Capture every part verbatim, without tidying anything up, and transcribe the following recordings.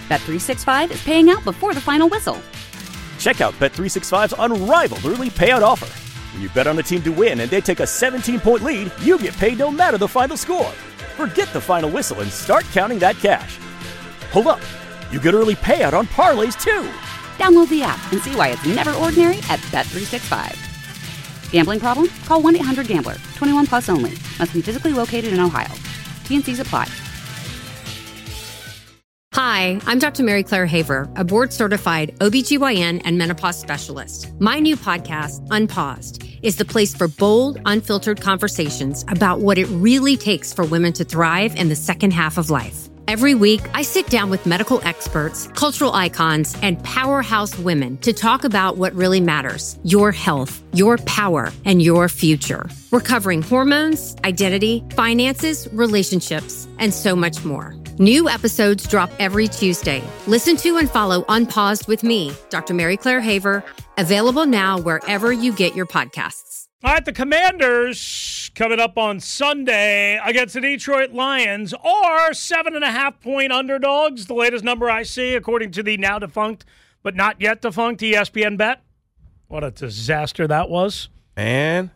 Bet three sixty-five is paying out before the final whistle. Check out Bet three sixty-five's unrivaled early payout offer. When you bet on a team to win and they take a seventeen-point lead, you get paid no matter the final score. Forget the final whistle and start counting that cash. Hold up. You get early payout on parlays, too. Download the app and see why it's never ordinary at Bet three sixty-five. Gambling problem? Call one eight hundred gambler. twenty-one plus only. Must be physically located in Ohio. T N Cs apply. Hi, I'm Doctor Mary Claire Haver, a board-certified O B G Y N and menopause specialist. My new podcast, Unpaused, is the place for bold, unfiltered conversations about what it really takes for women to thrive in the second half of life. Every week, I sit down with medical experts, cultural icons, and powerhouse women to talk about what really matters: your health, your power, and your future. We're covering hormones, identity, finances, relationships, and so much more. New episodes drop every Tuesday. Listen to and follow Unpaused with me, Doctor Mary Claire Haver, available now wherever you get your podcasts. All right, the Commanders coming up on Sunday against the Detroit Lions are seven and a half point underdogs, the latest number I see, according to the now defunct but not yet defunct E S P N bet. What a disaster that was. And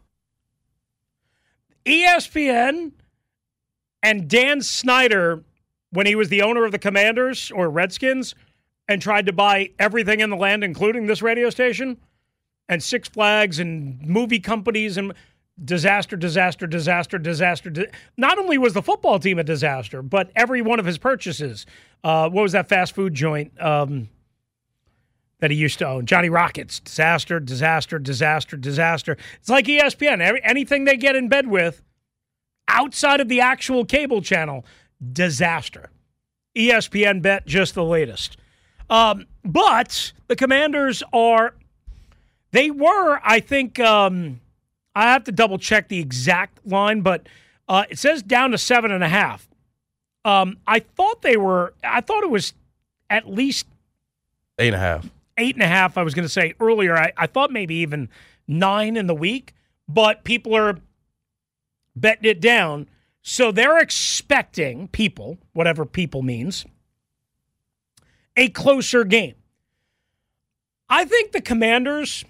E S P N and Dan Snyder, when he was the owner of the Commanders or Redskins and tried to buy everything in the land, including this radio station, and Six Flags and movie companies, and disaster, disaster, disaster, disaster. Di- Not only was the football team a disaster, but every one of his purchases. Uh, what was that fast food joint um, that he used to own? Johnny Rockets. Disaster, disaster, disaster, disaster. It's like E S P N. Every, anything they get in bed with outside of the actual cable channel, disaster. E S P N bet just the latest. Um, but the Commanders are... They were, I think, um, I have to double-check the exact line, but uh, it says down to seven and a half. Um, I thought they were, I thought it was at least eight and a half. Eight and a half, I was going to say earlier. I, I thought maybe even nine in the week, but people are betting it down. So they're expecting people, whatever people means, a closer game. I think the Commanders,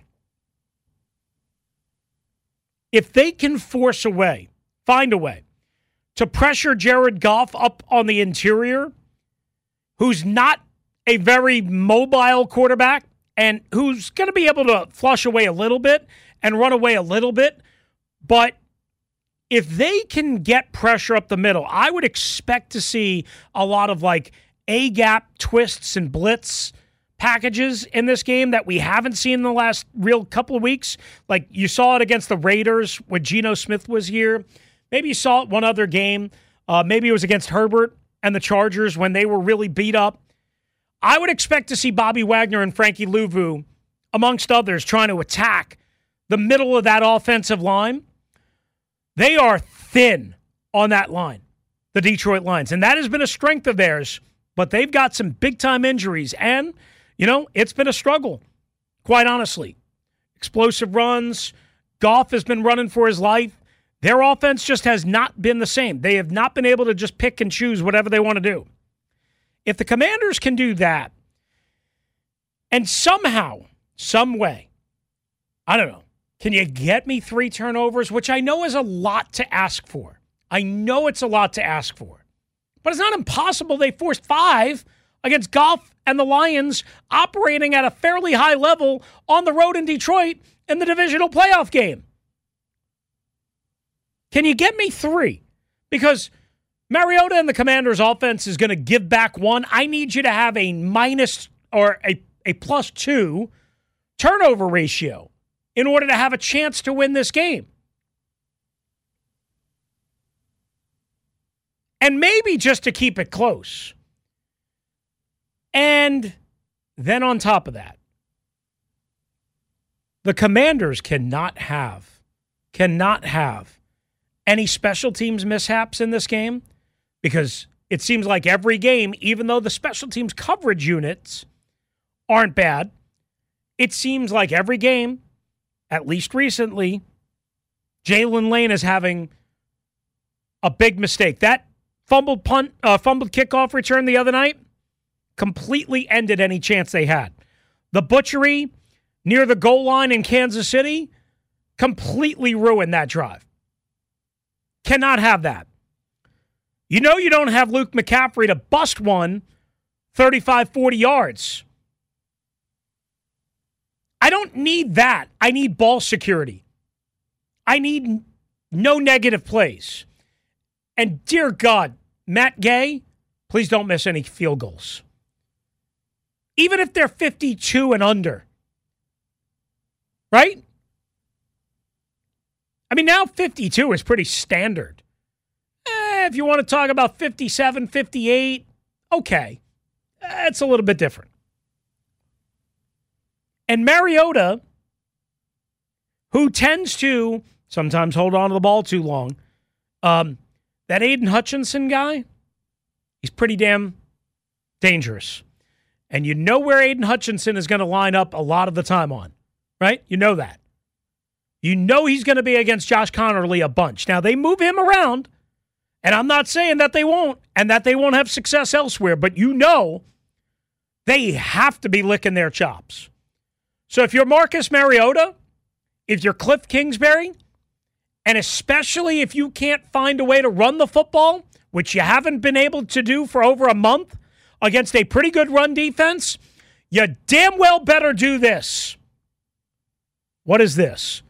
if they can force a way, find a way, to pressure Jared Goff up on the interior, who's not a very mobile quarterback and who's going to be able to flush away a little bit and run away a little bit, but if they can get pressure up the middle, I would expect to see a lot of like A-gap twists and blitz packages in this game that we haven't seen in the last real couple of weeks. Like you saw it against the Raiders when Geno Smith was here. Maybe you saw it one other game. Uh, maybe it was against Herbert and the Chargers when they were really beat up. I would expect to see Bobby Wagner and Frankie Louvu, amongst others, trying to attack the middle of that offensive line. They are thin on that line, the Detroit Lions, and that has been a strength of theirs, but they've got some big-time injuries, and, you know, it's been a struggle, quite honestly. Explosive runs. Goff has been running for his life. Their offense just has not been the same. They have not been able to just pick and choose whatever they want to do. If the Commanders can do that, and somehow, some way, I don't know, can you get me three turnovers, which I know is a lot to ask for. I know it's a lot to ask for. But it's not impossible. They forced five against Goff and the Lions operating at a fairly high level on the road in Detroit in the divisional playoff game. Can you get me three? Because Mariota and the Commanders' offense is going to give back one. I need you to have a minus or a, a plus two turnover ratio in order to have a chance to win this game. And maybe just to keep it close. And then on top of that, the Commanders cannot have, cannot have any special teams mishaps in this game, because it seems like every game, even though the special teams coverage units aren't bad, it seems like every game, at least recently, Jalen Lane is having a big mistake. That fumbled punt, uh, fumbled kickoff return the other night completely ended any chance they had. The butchery near the goal line in Kansas City completely ruined that drive. Cannot have that. You know you don't have Luke McCaffrey to bust one thirty-five, forty yards. I don't need that. I need ball security. I need no negative plays. And dear God, Matt Gay, please don't miss any field goals. Even if they're fifty-two and under. Right? I mean, now fifty-two is pretty standard. Eh, if you want to talk about fifty-seven, fifty-eight, okay. It's a little bit different. And Mariota, who tends to sometimes hold on to the ball too long, um, that Aiden Hutchinson guy, he's pretty damn dangerous. And you know where Aiden Hutchinson is going to line up a lot of the time on, right? You know that. You know he's going to be against Josh Connerly a bunch. Now, they move him around, and I'm not saying that they won't and that they won't have success elsewhere, but you know they have to be licking their chops. So if you're Marcus Mariota, if you're Cliff Kingsbury, and especially if you can't find a way to run the football, which you haven't been able to do for over a month against a pretty good run defense, you damn well better do this. What is this?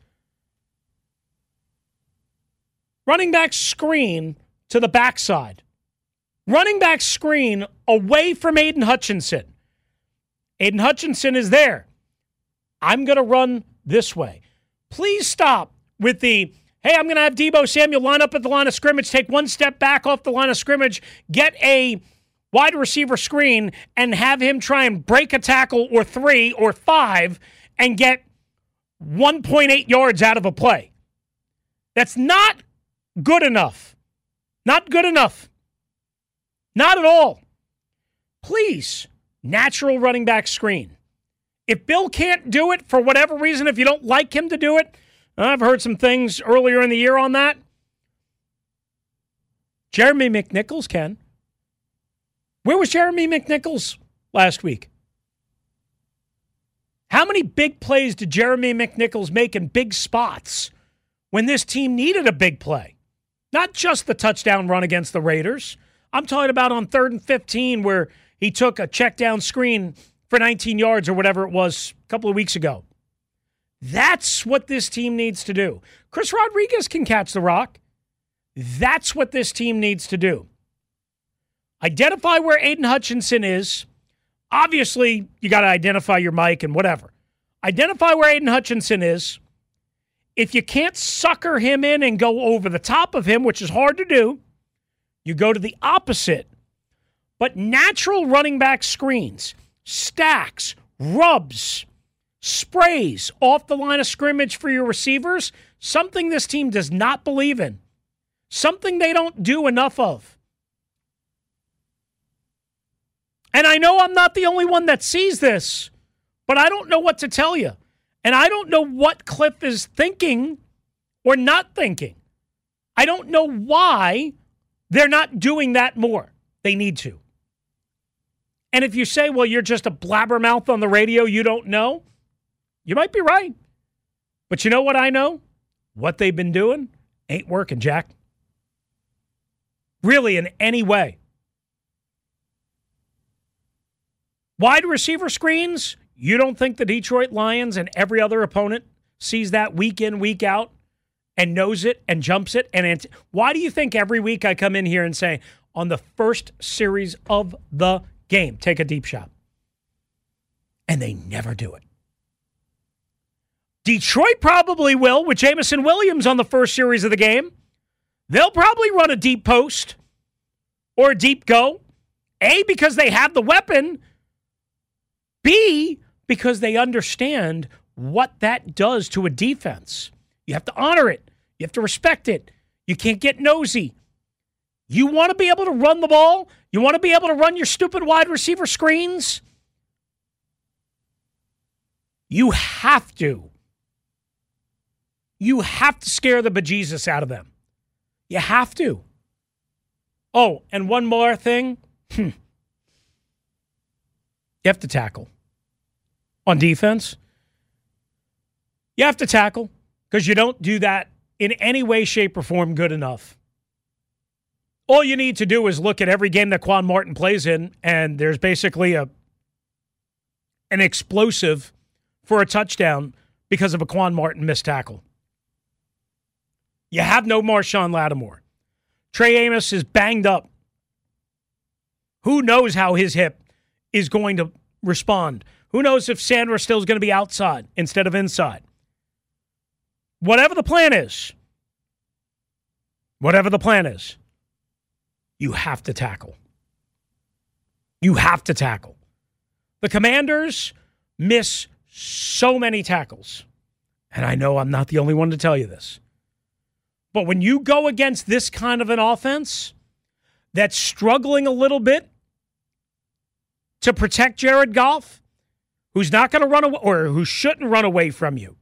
Running back screen to the backside. Running back screen away from Aiden Hutchinson. Aiden Hutchinson is there. I'm going to run this way. Please stop with the, hey, I'm going to have Deebo Samuel line up at the line of scrimmage, take one step back off the line of scrimmage, get a wide receiver screen, and have him try and break a tackle or three or five and get one point eight yards out of a play. That's not good enough. Not good enough. Not at all. Please, natural running back screen. If Bill can't do it for whatever reason, if you don't like him to do it, I've heard some things earlier in the year on that. Jeremy McNichols can. Where was Jeremy McNichols last week? How many big plays did Jeremy McNichols make in big spots when this team needed a big play? Not just the touchdown run against the Raiders. I'm talking about on third and fifteen where he took a check down screen for nineteen yards or whatever it was a couple of weeks ago. That's what this team needs to do. Chris Rodriguez can catch the rock. That's what this team needs to do. Identify where Aiden Hutchinson is. Obviously, you got to identify your mic and whatever. Identify where Aiden Hutchinson is. If you can't sucker him in and go over the top of him, which is hard to do, you go to the opposite. But natural running back screens, stacks, rubs, sprays off the line of scrimmage for your receivers, something this team does not believe in. Something they don't do enough of. And I know I'm not the only one that sees this, but I don't know what to tell you. And I don't know what Cliff is thinking or not thinking. I don't know why they're not doing that more. They need to. And if you say, well, you're just a blabbermouth on the radio, you don't know, you might be right. But you know what I know? What they've been doing ain't working, Jack. Really, in any way. Wide receiver screens, you don't think the Detroit Lions and every other opponent sees that week in, week out and knows it and jumps it? And ant- why do you think every week I come in here and say, on the first series of the game, take a deep shot? And they never do it. Detroit probably will with Jameson Williams on the first series of the game. They'll probably run a deep post or a deep go. A, because they have the weapon. B, because they understand what that does to a defense. You have to honor it. You have to respect it. You can't get nosy. You want to be able to run the ball? You want to be able to run your stupid wide receiver screens? You have to. You have to scare the bejesus out of them. You have to. Oh, and one more thing. Hmm. You have to tackle. On defense, you have to tackle because you don't do that in any way, shape, or form good enough. All you need to do is look at every game that Quan Martin plays in, and there's basically a an explosive for a touchdown because of a Quan Martin missed tackle. You have no Marshawn Lattimore. Trey Amos is banged up. Who knows how his hip is going to respond? Who knows if Sandra still is going to be outside instead of inside? Whatever the plan is, whatever the plan is, you have to tackle. You have to tackle. The Commanders miss so many tackles. And I know I'm not the only one to tell you this. But when you go against this kind of an offense that's struggling a little bit to protect Jared Goff, who's not going to run away or who shouldn't run away from you.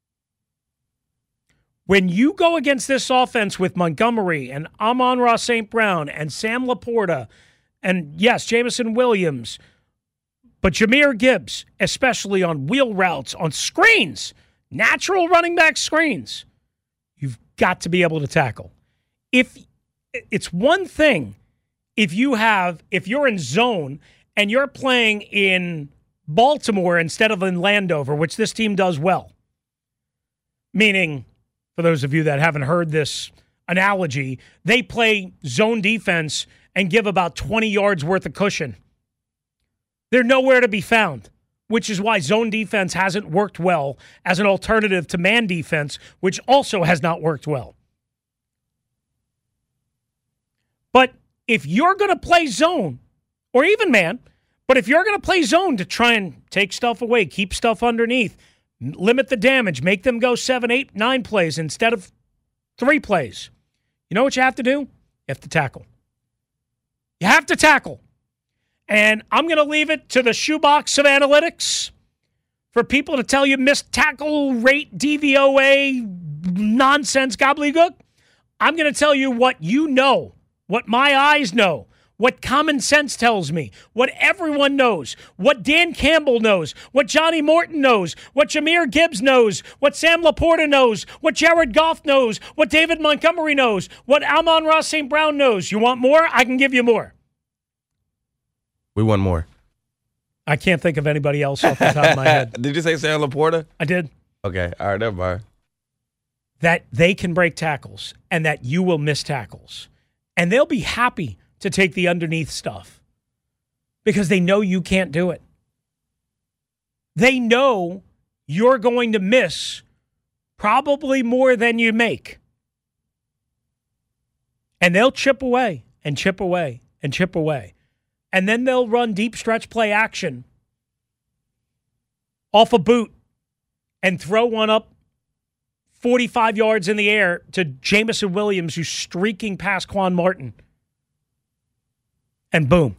When you go against this offense with Montgomery and Amon-Ra Saint Brown and Sam Laporta and, yes, Jameson Williams, but Jahmyr Gibbs, especially on wheel routes, on screens, natural running back screens, you've got to be able to tackle. If it's one thing, if you have, if you're in zone and you're playing in Baltimore instead of in Landover, which this team does well, meaning, for those of you that haven't heard this analogy, they play zone defense and give about twenty yards worth of cushion. They're nowhere to be found, which is why zone defense hasn't worked well as an alternative to man defense, which also has not worked well. But if you're going to play zone, or even man, but if you're going to play zone to try and take stuff away, keep stuff underneath, limit the damage, make them go seven, eight, nine plays instead of three plays, you know what you have to do? You have to tackle. You have to tackle. And I'm going to leave it to the shoebox of analytics for people to tell you missed tackle rate, D V O A, nonsense, gobbledygook. I'm going to tell you what you know, what my eyes know, what common sense tells me, what everyone knows, what Dan Campbell knows, what Johnny Morton knows, what Jahmyr Gibbs knows, what Sam Laporta knows, what Jared Goff knows, what David Montgomery knows, what Amon-Ra Saint Brown knows. You want more? I can give you more. We want more. I can't think of anybody else off the top of my head. Did you say Sam Laporta? I did. Okay. All right. Never mind. That they can break tackles and that you will miss tackles. And they'll be happy to take the underneath stuff because they know you can't do it. They know you're going to miss probably more than you make. And they'll chip away and chip away and chip away. And then they'll run deep stretch play action off a boot and throw one up forty-five yards in the air to Jameson Williams, who's streaking past Quan Martin. And boom.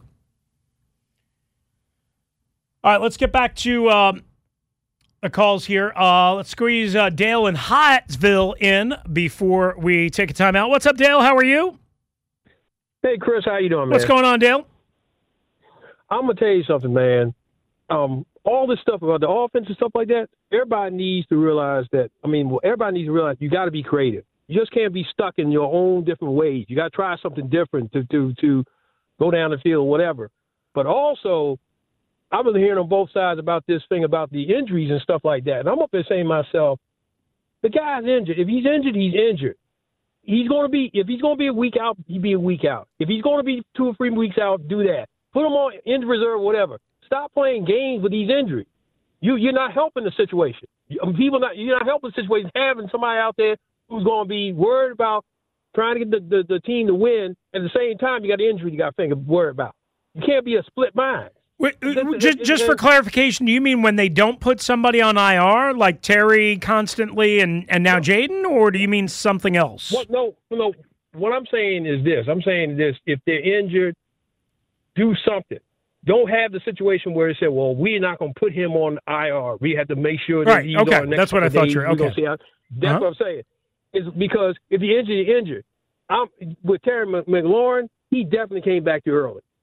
All right, let's get back to um, the calls here. Uh, let's squeeze uh, Dale in Hyattsville in before we take a timeout. What's up, Dale? How are you? Hey, Chris. How you doing, man? What's going on, Dale? I'm going to tell you something, man. Um, all this stuff about the offense and stuff like that, everybody needs to realize that, I mean, well, everybody needs to realize you got to be creative. You just can't be stuck in your own different ways. You got to try something different to, to, to go down the field, whatever. But also, I've been hearing on both sides about this thing about the injuries and stuff like that. And I'm up there saying to myself, the guy's injured. If he's injured, he's injured. He's going to be, if he's going to be a week out, he'd be a week out. If he's going to be two or three weeks out, do that. Put him on injured reserve, whatever. Stop playing games with these injuries. You, you're not helping the situation. People not, you're not helping the situation. Having somebody out there who's going to be worried about trying to get the, the, the team to win. At the same time, you got the injury you got to think of, worry about. You can't be a split mind. Wait, just, just for clarification, do you mean when they don't put somebody on I R, like Terry constantly and, and now Jaden, or do you mean something else? What, no, no. What I'm saying is this. I'm saying this. If they're injured, do something. Don't have the situation where they say, well, we're not going to put him on I R. We have to make sure that right. he's okay. on next That's what I thought you were. Okay. See how, that's uh-huh. what I'm saying. Is because if you're injured, you're injured. I'm, with Terry McLaurin, he definitely came back too early.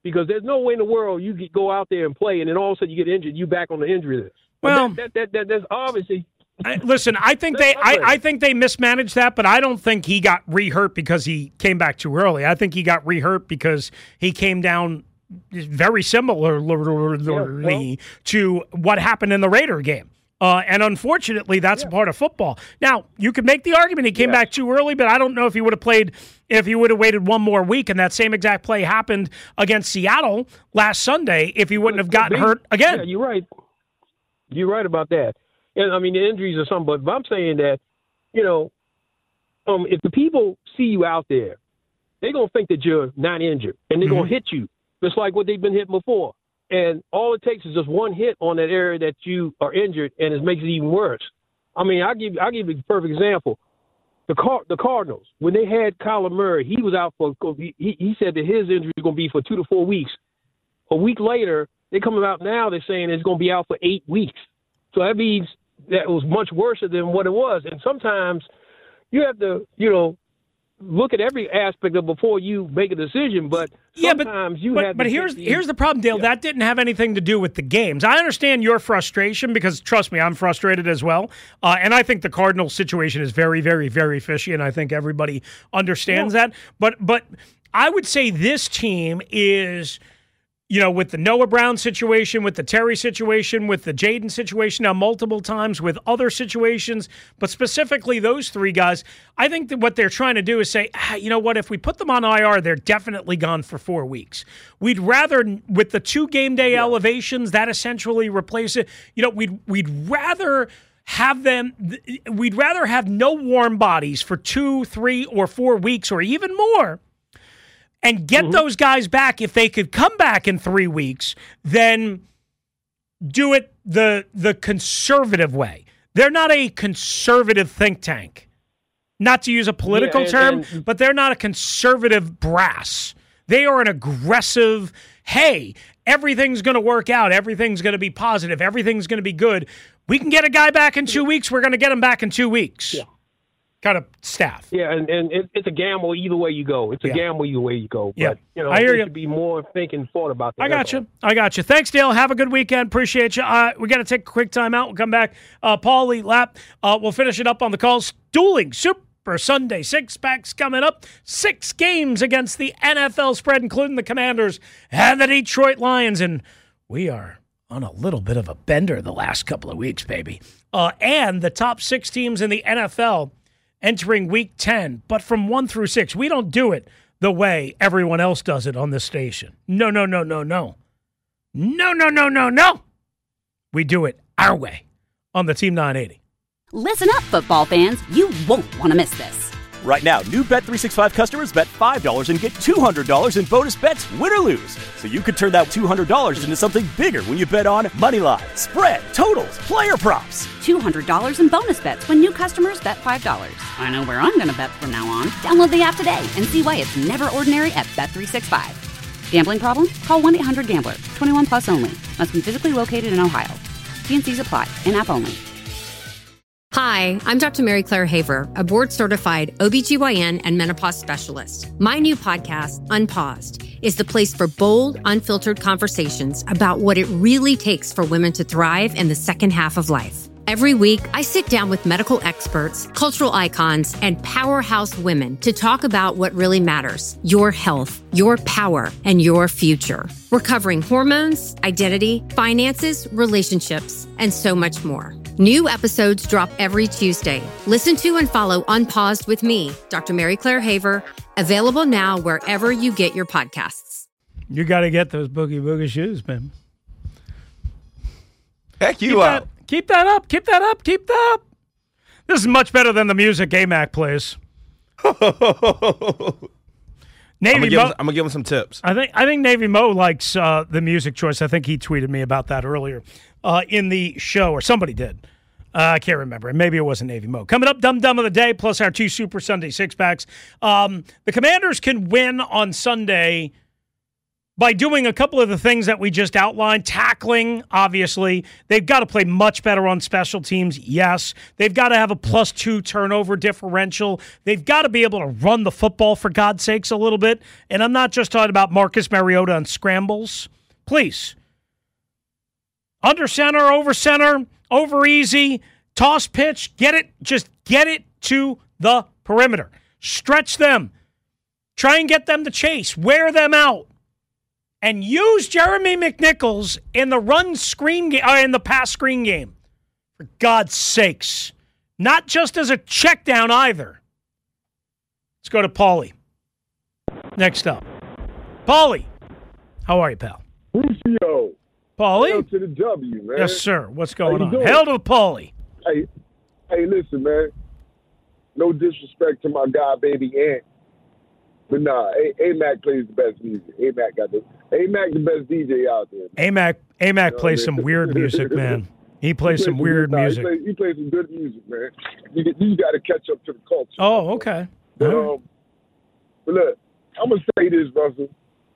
because there's no way in the world you could go out there and play and then all of a sudden you get injured, you back on the injury list. Well, that, that, that, that that's obviously. I, listen, I think they, I, I think they mismanaged that, but I don't think he got re-hurt because he came back too early. I think he got re-hurt because he came down very similarly Yeah, well, to what happened in the Raider game. Uh, and unfortunately, that's Yeah. a part of football. Now, you could make the argument he came Yes. back too early, but I don't know if he would have played if he would have waited one more week and that same exact play happened against Seattle last Sunday if he wouldn't have gotten hurt again. Yeah, you're right. You're right about that. And I mean, the injuries are something, but, but I'm saying that, you know, um, if the people see you out there, they're going to think that you're not injured, and they're Mm-hmm. going to hit you, just like what they've been hitting before. And all it takes is just one hit on that area that you are injured, and it makes it even worse. I mean, I'll give, I'll give you a perfect example. The Car- the Cardinals, when they had Kyler Murray, he was out for he, he said that his injury was going to be for two to four weeks. A week later, they're coming out now, they're saying it's going to be out for eight weeks. So that means that was much worse than what it was. And sometimes you have to, you know, look at every aspect of before you make a decision. But Yeah, but sometimes you but, have. but to here's the, here's the problem, Dale. That didn't have anything to do with the games. I understand your frustration because, trust me, I'm frustrated as well. Uh, and I think the Cardinals situation is very, very, very fishy, and I think everybody understands Yeah. that. But but I would say this team is, you know, with the Noah Brown situation, with the Terry situation, with the Jaden situation now multiple times, with other situations, but specifically those three guys, I think that what they're trying to do is say, ah, you know what, if we put them on I R, they're definitely gone for four weeks. We'd rather, with the two game day yeah. elevations, that essentially replace it. You know, we'd we'd rather have them, we'd rather have no warm bodies for two, three, or four weeks, or even more, and get mm-hmm. those guys back if they could come back in three weeks, then do it the the conservative way. They're not a conservative think tank. Not to use a political yeah, and, term, and, but they're not a conservative brass. They are an aggressive, hey, everything's going to work out. Everything's going to be positive. Everything's going to be good. We can get a guy back in two weeks. We're going to get him back in two weeks. Yeah. Kind of staff. Yeah, and, and it, it's a gamble either way you go. It's a yeah. gamble either way you go. But, yeah. you know, I hear you. you. should be more thinking thought about that. I got you. I got you. Thanks, Dale. Have a good weekend. Appreciate you. Uh, we got to take a quick time out. We'll come back. Uh, Paulie Lapp, uh, we'll finish it up on the calls. Dueling Super Sunday six-packs coming up. Six games against the N F L spread, including the Commanders and the Detroit Lions. And we are on a little bit of a bender the last couple of weeks, baby. Uh, and the top six teams in the N F L entering week ten, but from one through six. We don't do it the way everyone else does it on this station. No, no, no, no, no. No, no, no, no, no. We do it our way on the Team nine eighty. Listen up, football fans. You won't want to miss this. Right now, new Bet three sixty-five customers bet five dollars and get two hundred dollars in bonus bets, win or lose. So you could turn that two hundred dollars into something bigger when you bet on money line, spread, totals, player props. two hundred dollars in bonus bets when new customers bet five dollars. I know where I'm going to bet from now on. Download the app today and see why it's never ordinary at Bet three sixty-five. Gambling problem? Call one eight hundred gambler. twenty-one plus only. Must be physically located in Ohio. T N Cs apply. In-app only. Hi, I'm Doctor Mary Claire Haver, a board-certified O B G Y N and menopause specialist. My new podcast, Unpaused, is the place for bold, unfiltered conversations about what it really takes for women to thrive in the second half of life. Every week, I sit down with medical experts, cultural icons, and powerhouse women to talk about what really matters: your health, your power, and your future. We're covering hormones, identity, finances, relationships, and so much more. New episodes drop every Tuesday. Listen to and follow Unpaused with me, Doctor Mary Claire Haver, available now wherever you get your podcasts. You got to get those boogie boogie shoes, man. Heck you keep out. That, keep that up. Keep that up. Keep that up. This is much better than the music A-Mac plays. Navy I'm Mo. going to give him some tips. I think I think Navy Mo likes uh, the music choice. I think he tweeted me about that earlier uh, in the show, or somebody did. Uh, I can't remember. Maybe it wasn't Navy Mo. Coming up, Dum Dum of the Day, plus our two Super Sunday six-packs. Um, the Commanders can win on Sunday by doing a couple of the things that we just outlined, tackling, obviously. They've got to play much better on special teams, yes. They've got to have a plus two turnover differential. They've got to be able to run the football, for God's sakes, a little bit. And I'm not just talking about Marcus Mariota on scrambles. Please. Under center, over center, over easy, toss pitch, get it, just get it to the perimeter. Stretch them. Try and get them to chase. Wear them out. And use Jeremy McNichols in the run screen game, uh, in the pass screen game. For God's sakes. Not just as a check down either. Let's go to Paulie. Next up. Paulie. How are you, pal? Lucio. Paulie? Hail to the W, man. Yes, sir. What's going on? doing? Hail to Paulie. Hey, hey, listen, man. No disrespect to my guy, baby Ant. But nah, A-Mac plays the best music. A-Mac got the A-Mac the best D J out there. A-Mac, A-Mac You know plays what I mean? some weird music, man. He plays He some weird good, nah, music. He plays, he plays some good music, man. You, you got to catch up to the culture. Oh, okay. But, um, but look, I'm going to say this, Russell.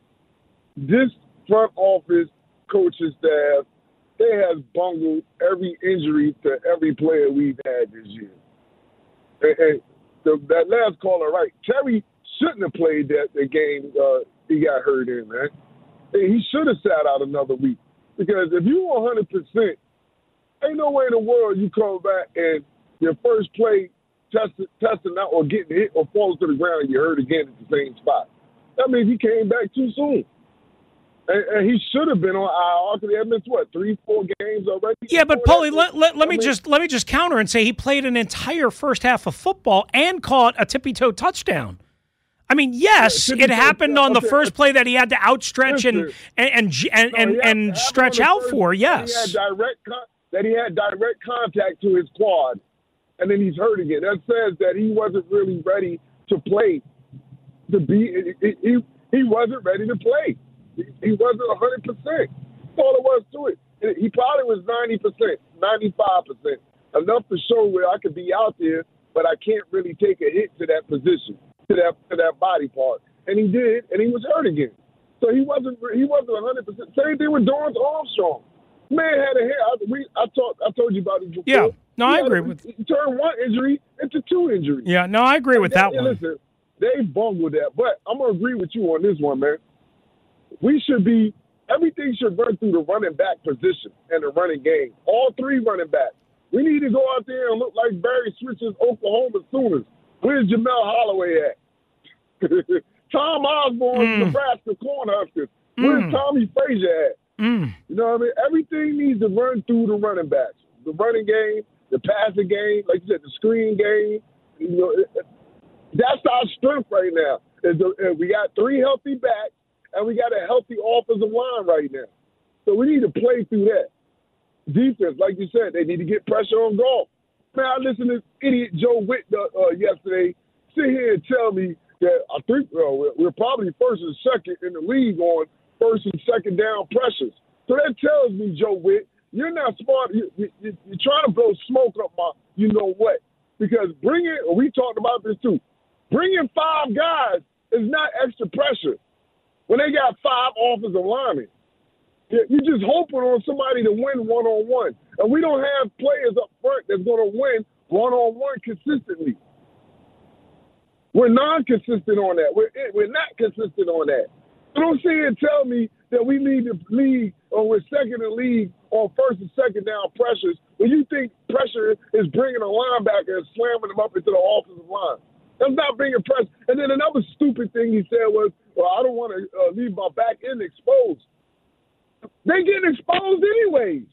This front office coaching staff, they have bungled every injury to every player we've had this year. And, and the, that last caller, right, Terry shouldn't have played that the game uh, he got hurt in, man. Hey, he should have sat out another week. Because if you one hundred percent, ain't no way in the world you come back and your first play testing, testing out or getting hit or falls to the ground and you hurt again at the same spot. That means he came back too soon. And, and he should have been on I R because he had missed, what, three, four games already? Yeah, but Paulie, let, let, let I me mean, just let me just counter and say he played an entire first half of football and caught a tippy-toe touchdown. I mean, yes, Yeah, it happened on the okay. first play that he had to outstretch and Listen. and and and, No, and, he had- and happened stretch on the out first- for. that Yes. He had direct con- that he had direct contact to his quad, and then he's hurt again. That says that he wasn't really ready to play. To be, he he, he wasn't ready to play. He, he wasn't one hundred percent. That's all it was to it. He probably was ninety percent, ninety-five percent, enough to show where I could be out there, but I can't really take a hit to that position, to that to that body part. And he did, and he was hurt again. So he wasn't he wasn't one hundred percent. Same thing with Dorrance Armstrong. Man had a hair. I, we, I, talk, I told you about it before. Yeah. No, He I had agree a, with- He turned one injury into two injuries. Yeah. No, I agree with that Yeah, one. Listen, they bungled that. But I'm going to agree with you on this one, man. We should be – everything should run through the running back position and the running game. All three running backs. We need to go out there and look like Barry Switch's Oklahoma Sooners. Where's Jamel Holloway at? Tom Osborne, Mm. Nebraska Cornhuskers. Where's Mm. Tommy Frazier at? Mm. You know what I mean? Everything needs to run through the running backs. The running game, the passing game, like you said, the screen game. You know, it, it, that's our strength right now. Is the, is we got three healthy backs, and we got a healthy offensive line right now. So we need to play through that. Defense, like you said, they need to get pressure on golf. Man, I listened to idiot Joe Witt uh, yesterday sit here and tell me that I think uh, we're, we're probably first and second in the league on first and second down pressures. So that tells me, Joe Witt, you're not smart. You, you, you're trying to blow smoke up my you know what. Because bringing, we talked about this too, bringing five guys is not extra pressure when they got five offensive linemen. You're just hoping on somebody to win one-on-one. And we don't have players up front that's going to win one-on-one consistently. We're non-consistent on that. We're, we're not consistent on that. So don't sit here and tell me that we need to lead or we're second in the league on first and second down pressures when you think pressure is bringing a linebacker and slamming them up into the offensive line. That's not bringing pressure. And then another stupid thing he said was, well, I don't want to uh, leave my back end exposed. They getting exposed anyways.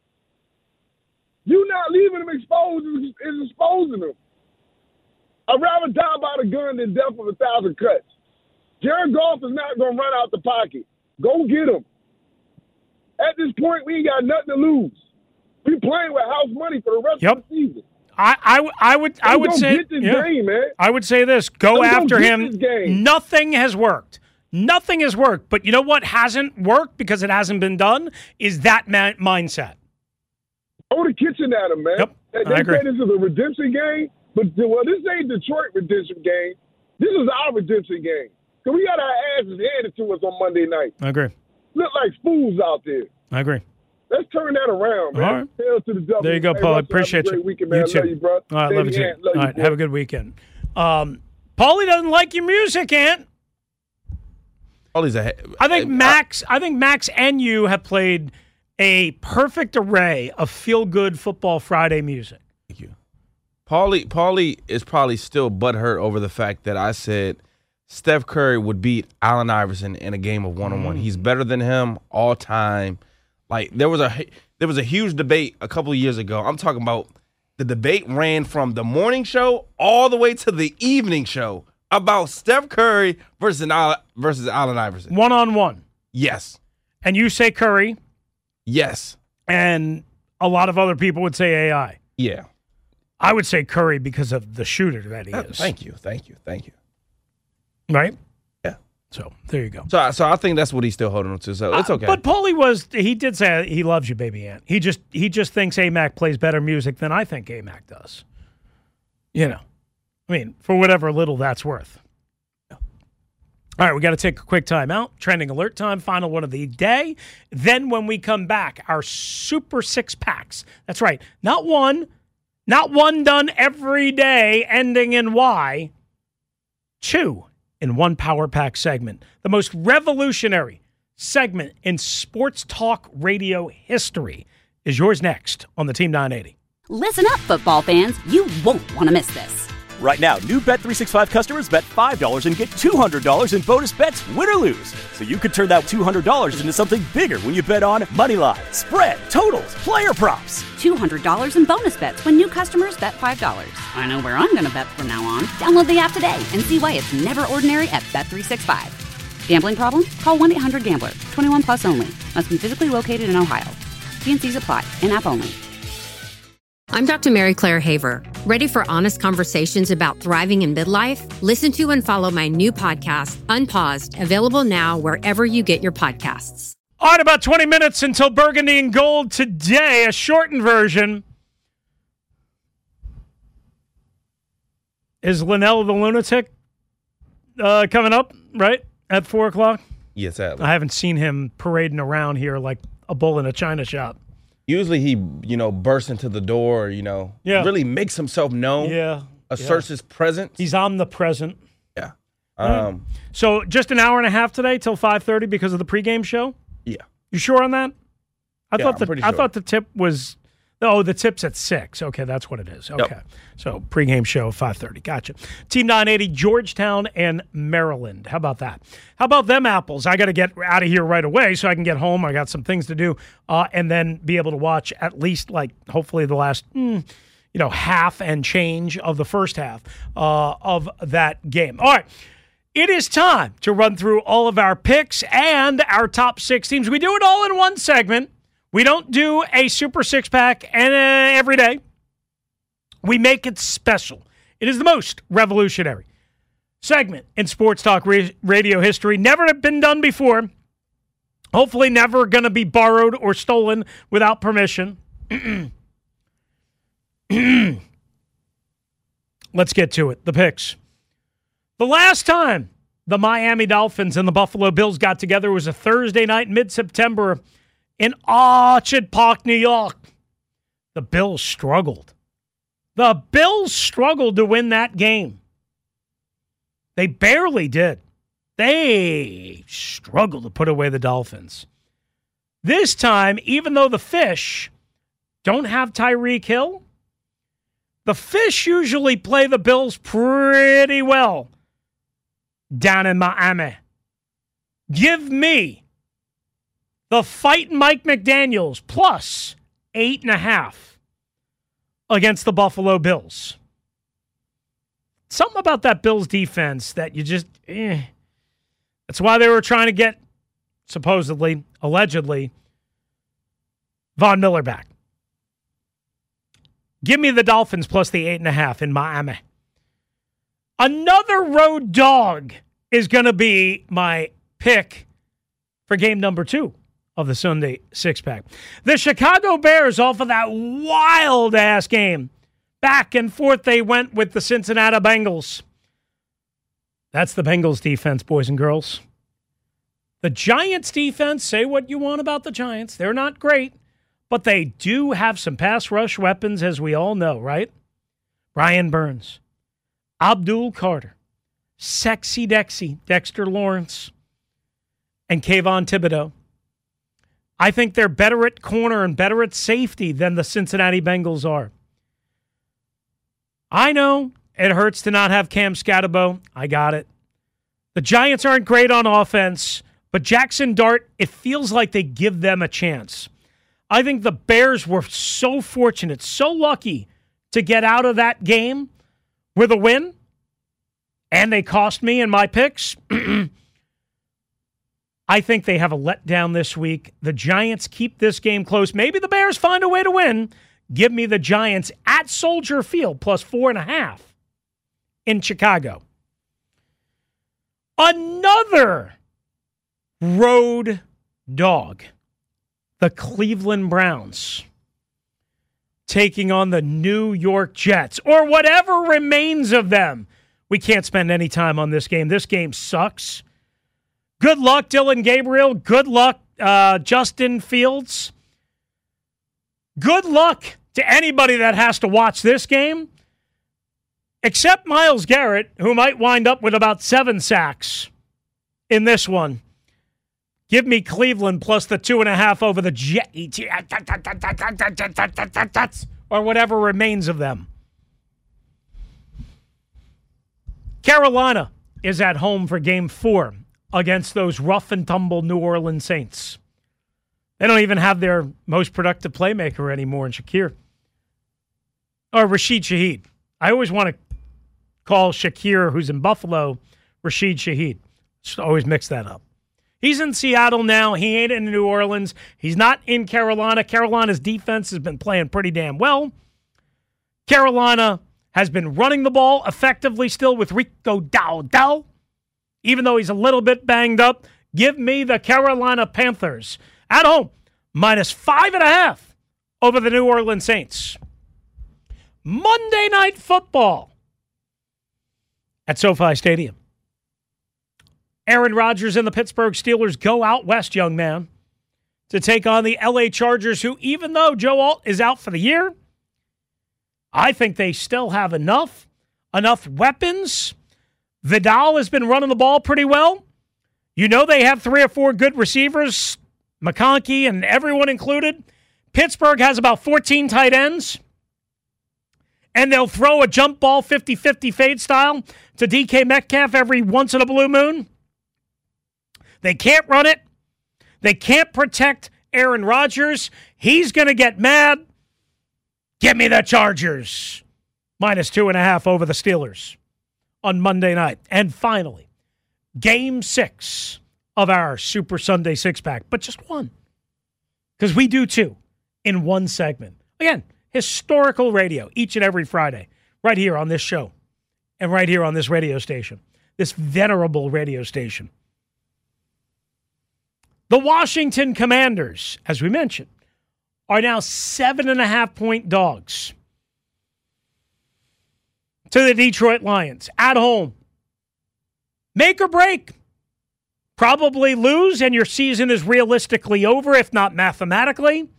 You not leaving them exposed is, is exposing them. I'd rather die by the gun than death of a thousand cuts. Jared Goff is not going to run out the pocket. Go get him. At this point, we ain't got nothing to lose. We playing with house money for the rest Yep. of the season. I, I, I would I Let's would go say get this yeah. game, man. I would say this: go Let's go after get him. this game. Nothing has worked. Nothing has worked. But you know what hasn't worked because it hasn't been done is that ma- mindset. Throw the kitchen at him, man. Yep, They, I they agree. say this is a redemption game, but well, this ain't Detroit redemption game. This is our redemption game. Because we got our asses handed to us on Monday night. I agree. Look like fools out there. I agree. Let's turn that around, man. All right. Hail to the devil. There you go, Hey, Paul. I Russell, appreciate have a you. great weekend, man. You too. Love you, bro. All right, love you Baby too. Ant, love All you, right, boy. have a good weekend. Um, Paulie doesn't like your music, Ant. Paulie's a. I think Max. I think Max and you have played a perfect array of feel-good football Friday music. Thank you. Paulie, Paulie is probably still butthurt over the fact that I said Steph Curry would beat Allen Iverson in a game of one-on-one. Mm. He's better than him all time. Like there was a there was a huge debate a couple of years ago. I'm talking about the debate ran from the morning show all the way to the evening show about Steph Curry versus Al- versus Allen Iverson. One-on-one. Yes. And you say Curry, Yes. and a lot of other people would say A I. Yeah. I would say Curry because of the shooter that he Uh, is. Thank you. Thank you. Thank you. Right? Yeah. So there you go. So, I- so I think that's what he's still holding on to. So it's Uh, okay. but Paulie was, he did say he loves you, baby Ant. He just he just thinks A-Mac plays better music than I think A-Mac does. You know. I mean, for whatever little that's worth. All right, we got to take a quick time out. Trending alert time, final one of the day. Then when we come back, our Super Six Packs. That's right. Not one, not one done every day ending in Y. Two in one Power Pack segment. The most revolutionary segment in sports talk radio history is yours next on the Team nine eighty. Listen up, football fans. You won't want to miss this. Right now, new Bet three sixty-five customers bet five dollars and get two hundred dollars in bonus bets, win or lose. So you could turn that two hundred dollars into something bigger when you bet on money line, spread, totals, player props. two hundred dollars in bonus bets when new customers bet five dollars. I know where I'm going to bet from now on. Download the app today and see why it's never ordinary at Bet three sixty-five. Gambling problem? Call one eight hundred gambler. twenty-one plus only. Must be physically located in Ohio. T and C's apply. In-app only. I'm Doctor Mary Claire Haver. Ready for honest conversations about thriving in midlife? Listen to and follow my new podcast, Unpaused, available now wherever you get your podcasts. All right, about twenty minutes until Burgundy and Gold today, a shortened version. Is Linnell the Lunatic uh, coming up, right, at four o'clock? yes, sadly. I haven't seen him parading around here like a bull in a china shop. Usually he, you know, bursts into the door, you know, Yeah. really makes himself known, Yeah. asserts his presence. He's omnipresent. yeah. Um, So just an hour and a half today till five thirty because of the pregame show? yeah. You sure on that? I Yeah, thought I'm the pretty I sure. thought the tip was oh the tip's at six. Okay, that's what it is. Okay, so pregame show five thirty. Gotcha. Team nine eighty, Georgetown and Maryland. How about that? How about them apples? I got to get out of here right away so I can get home. I got some things to do, uh, and then be able to watch at least like hopefully the last. Mm, you know, half and change of the first half uh, of that game. All right. It is time to run through all of our picks and our top six teams. We do it all in one segment. We don't do a Super Six Pack and, uh, every day. We make it special. It is the most revolutionary segment in sports talk ra- radio history. Never been done before. Hopefully never going to be borrowed or stolen without permission. Let's get to it. The picks. The last time the Miami Dolphins and the Buffalo Bills got together was a Thursday night in mid-September in Orchard Park, New York. The Bills struggled. The Bills struggled to win that game. They barely did. They struggled to put away the Dolphins. This time, even though the Fish don't have Tyreek Hill, the Fish usually play the Bills pretty well down in Miami. Give me the fight Mike McDaniels plus eight and a half against the Buffalo Bills. Something about that Bills defense that you just, eh. That's why they were trying to get, supposedly, allegedly, Von Miller back. Give me the Dolphins plus the eight and a half in Miami. Another road dog is going to be my pick for game number two of the Sunday six-pack. The Chicago Bears, off of that wild-ass game, back and forth they went with the Cincinnati Bengals. That's the Bengals defense, boys and girls. The Giants defense, say what you want about the Giants. They're not great, but they do have some pass rush weapons, as we all know, right? Brian Burns, Abdul Carter, Sexy Dexy, Dexter Lawrence, and Kayvon Thibodeau. I think they're better at corner and better at safety than the Cincinnati Bengals are. I know it hurts to not have Cam Scatterbo. I got it. The Giants aren't great on offense, but Jackson Dart, it feels like they give them a chance. I think the Bears were so fortunate, so lucky to get out of that game with a win, and they cost me in my picks. I think they have a letdown this week. The Giants keep this game close. Maybe the Bears find a way to win. Give me the Giants at Soldier Field plus four and a half in Chicago. Another road dog, the Cleveland Browns, taking on the New York Jets, or whatever remains of them. We can't spend any time on this game. This game sucks. Good luck, Dylan Gabriel. Good luck, uh, Justin Fields. Good luck to anybody that has to watch this game, except Myles Garrett, who might wind up with about seven sacks in this one. Give me Cleveland plus the two and a half over the Jets, or whatever remains of them. Carolina is at home for game four against those rough and tumble New Orleans Saints. They don't even have their most productive playmaker anymore in Shakir. Or Rashid Shaheed. I always want to call Shakir, who's in Buffalo, Rashid Shaheed. Just always mix that up. He's in Seattle now. He ain't in New Orleans. He's not in Carolina. Carolina's defense has been playing pretty damn well. Carolina has been running the ball effectively still with Rico Dowdle. Even though he's a little bit banged up, give me the Carolina Panthers at home, minus five and a half over the New Orleans Saints. Monday Night Football at SoFi Stadium. Aaron Rodgers and the Pittsburgh Steelers go out west, young man, to take on the L A Chargers, who, even though Joe Alt is out for the year, I think they still have enough, enough weapons. Vidal has been running the ball pretty well. You know they have three or four good receivers, McConkey and everyone included. Pittsburgh has about fourteen tight ends, and they'll throw a jump ball fifty-fifty fade style to D K Metcalf every once in a blue moon. They can't run it. They can't protect Aaron Rodgers. He's going to get mad. Give me the Chargers. Minus two and a half over the Steelers on Monday night. And finally, game six of our Super Sunday six-pack, but just one. Because we do two in one segment. Again, historical radio each and every Friday, right here on this show and right here on this radio station, this venerable radio station. The Washington Commanders, as we mentioned, are now seven and a half point dogs to the Detroit Lions at home. Make or break. Probably lose, and your season is realistically over, if not mathematically.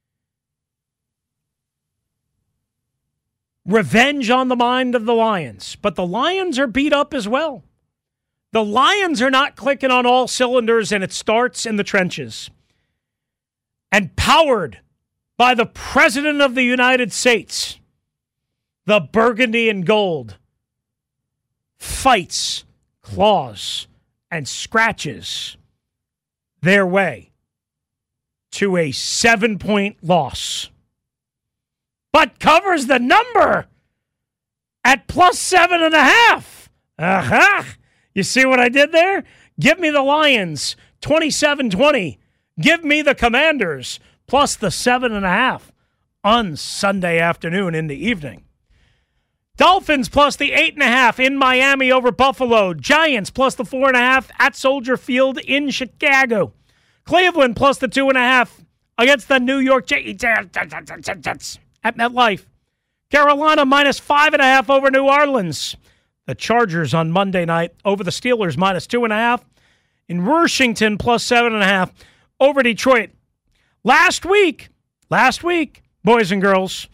Revenge on the mind of the Lions. But the Lions are beat up as well. The Lions are not clicking on all cylinders, and it starts in the trenches. And powered by the President of the United States, the burgundy and gold fights, claws, and scratches their way to a seven-point loss. But covers the number at plus seven and a half. Uh-huh. You see what I did there? Give me the Lions, twenty-seven twenty. Give me the Commanders, plus the seven and a half on Sunday afternoon in the evening. Dolphins plus the eight and a half in Miami over Buffalo. Giants plus the four and a half at Soldier Field in Chicago. Cleveland plus the two and a half against the New York Jets at MetLife. Carolina minus five and a half over New Orleans. The Chargers on Monday night over the Steelers minus two and a half. In Washington plus seven and a half over Detroit. Last week, last week, boys and girls,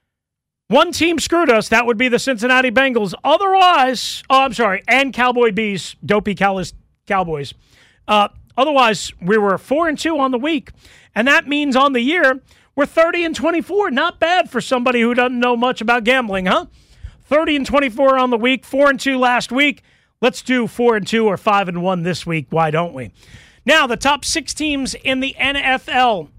one team screwed us. That would be the Cincinnati Bengals. Otherwise, oh, I'm sorry, and Cowboy Bees, dopey Cowboys. Cowboys. Uh, otherwise, we were four and two on the week, and that means on the year we're thirty and twenty-four. Not bad for somebody who doesn't know much about gambling, huh? thirty and twenty-four on the week, four and two last week. Let's do four and two or five and one this week. Why don't we? Now, the top six teams in the N F L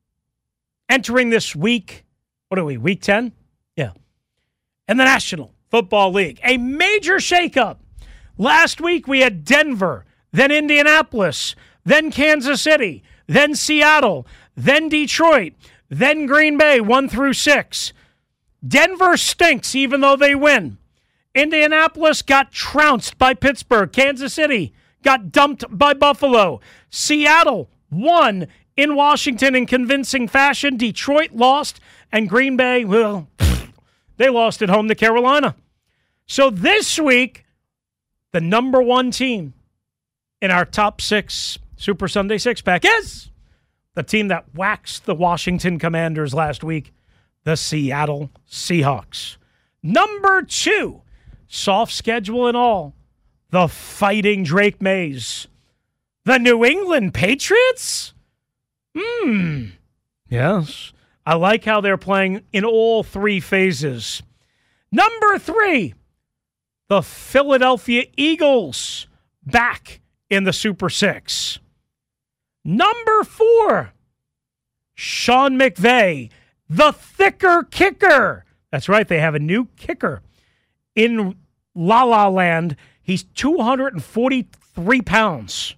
entering this week. What are we, week ten? Yeah. And the National Football League. A major shakeup. Last week we had Denver, then Indianapolis, then Kansas City, then Seattle, then Detroit, then Green Bay, one through six. Denver stinks even though they win. Indianapolis got trounced by Pittsburgh. Kansas City got dumped by Buffalo. Seattle won in Washington in convincing fashion. Detroit lost, and Green Bay, well, they lost at home to Carolina. So this week, the number one team in our top six Super Sunday six-pack is the team that waxed the Washington Commanders last week, the Seattle Seahawks. Number two, soft schedule and all, the Fighting Drake Mays. The New England Patriots? Hmm. Yes. I like how they're playing in all three phases. Number three, the Philadelphia Eagles back in the Super Six. Number four, Sean McVay, the thicker kicker. That's right, they have a new kicker in La La Land. He's two hundred forty-three pounds.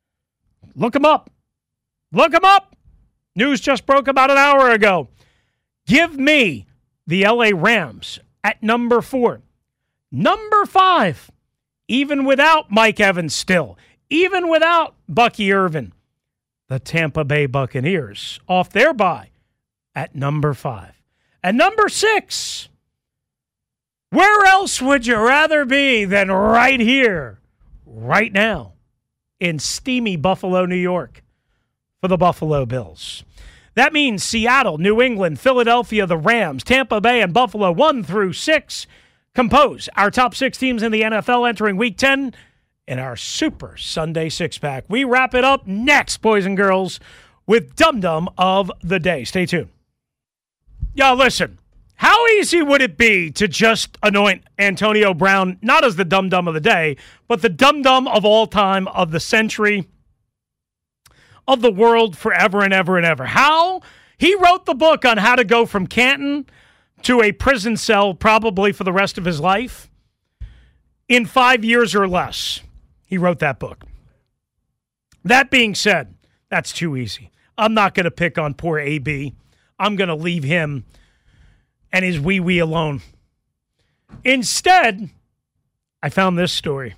Look him up. Look him up. News just broke about an hour ago. Give me the L A Rams at number four. Number five, even without Mike Evans still, even without Bucky Irvin, the Tampa Bay Buccaneers off their bye at number five. And number six, where else would you rather be than right here, right now, in steamy Buffalo, New York, for the Buffalo Bills? That means Seattle, New England, Philadelphia, the Rams, Tampa Bay, and Buffalo, one through six, compose our top six teams in the N F L entering Week ten in our Super Sunday six-pack. We wrap it up next, boys and girls, with Dum Dum of the Day. Stay tuned. Y'all, listen. How easy would it be to just anoint Antonio Brown, not as the Dum Dum of the Day, but the Dum Dum of all time, of the century, of the world, forever and ever and ever? How? He wrote the book on how to go from Canton to a prison cell probably for the rest of his life in five years or less. He wrote that book. That being said, that's too easy. I'm not going to pick on poor A B. I'm going to leave him and his wee-wee alone. Instead, I found this story.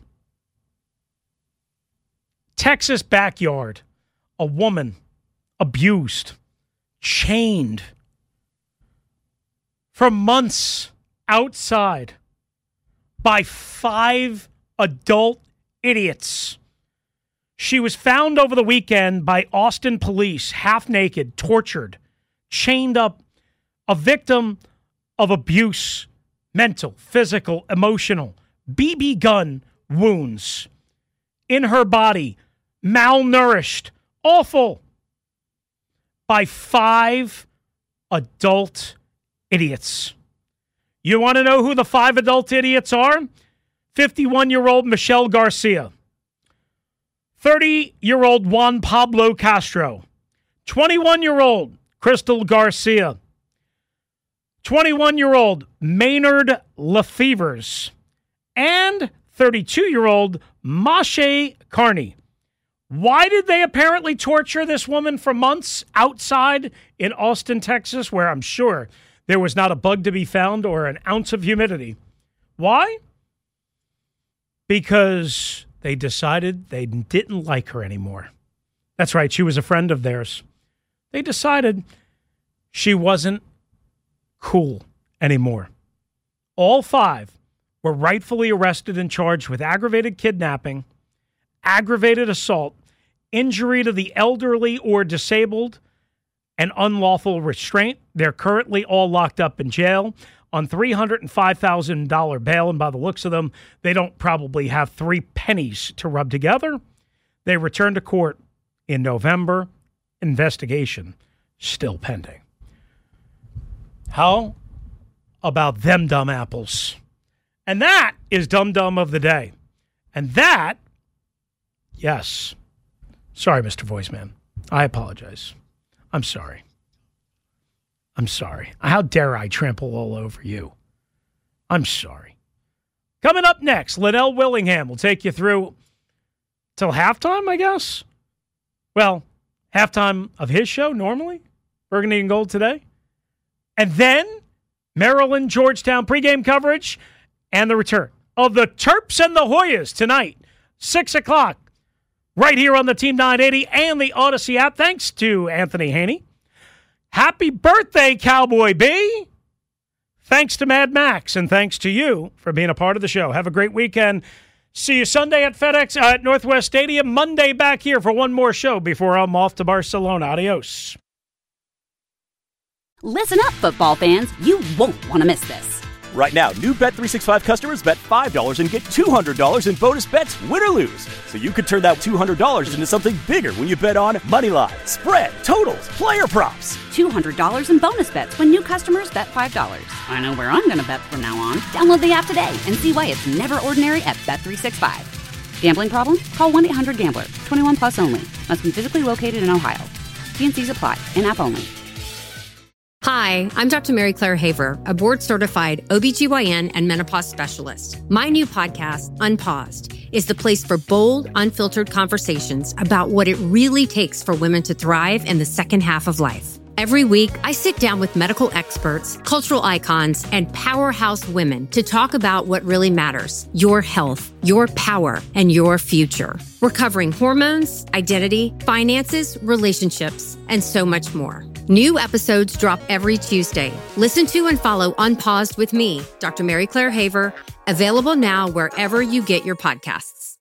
Texas backyard. A woman abused, chained for months outside by five adult idiots. She was found over the weekend by Austin police, half naked, tortured, chained up, a victim of abuse, mental, physical, emotional, B B gun wounds in her body, malnourished, awful, by five adult idiots. You want to know who the five adult idiots are? fifty-one-year-old Michelle Garcia, thirty-year-old Juan Pablo Castro, twenty-one-year-old Crystal Garcia, twenty-one-year-old Maynard Lefevers, and thirty-two-year-old Mashe Carney. Why did they apparently torture this woman for months outside in Austin, Texas, where I'm sure there was not a bug to be found or an ounce of humidity? Why? Because they decided they didn't like her anymore. That's right, she was a friend of theirs. They decided she wasn't cool anymore. All five were rightfully arrested and charged with aggravated kidnapping, aggravated assault, injury to the elderly or disabled, and unlawful restraint. They're currently all locked up in jail on three hundred five thousand dollars bail, and by the looks of them, they don't probably have three pennies to rub together. They return to court in November. Investigation still pending. How about them dumb apples? And that is Dum Dum of the Day. And that, yes. Sorry, Mister Voiceman. I apologize. I'm sorry. I'm sorry. How dare I trample all over you? I'm sorry. Coming up next, Linnell Willingham will take you through till halftime, I guess. Well, halftime of his show normally, Burgundy and Gold today. And then Maryland, Georgetown pregame coverage and the return of the Terps and the Hoyas tonight, six o'clock, right here on the Team nine eighty and the Odyssey app. Thanks to Anthony Haney. Happy birthday, Cowboy B. Thanks to Mad Max, and thanks to you for being a part of the show. Have a great weekend. See you Sunday at FedEx uh, at Northwest Stadium. Monday back here for one more show before I'm off to Barcelona. Adios. Listen up, football fans. You won't want to miss this. Right now, new Bet three sixty-five customers bet five dollars and get two hundred dollars in bonus bets, win or lose. So you could turn that two hundred dollars into something bigger when you bet on moneyline, spread, totals, player props. two hundred dollars in bonus bets when new customers bet five dollars. I know where I'm going to bet from now on. Download the app today and see why it's never ordinary at Bet three sixty-five. Gambling problem? Call one eight hundred gambler. twenty-one plus only. Must be physically located in Ohio. T and C's apply. In-app only. Hi, I'm Doctor Mary Claire Haver, a board-certified O B G Y N and menopause specialist. My new podcast, Unpaused, is the place for bold, unfiltered conversations about what it really takes for women to thrive in the second half of life. Every week, I sit down with medical experts, cultural icons, and powerhouse women to talk about what really matters: your health, your power, and your future. We're covering hormones, identity, finances, relationships, and so much more. New episodes drop every Tuesday. Listen to and follow Unpaused with me, Doctor Mary Claire Haver, available now wherever you get your podcasts.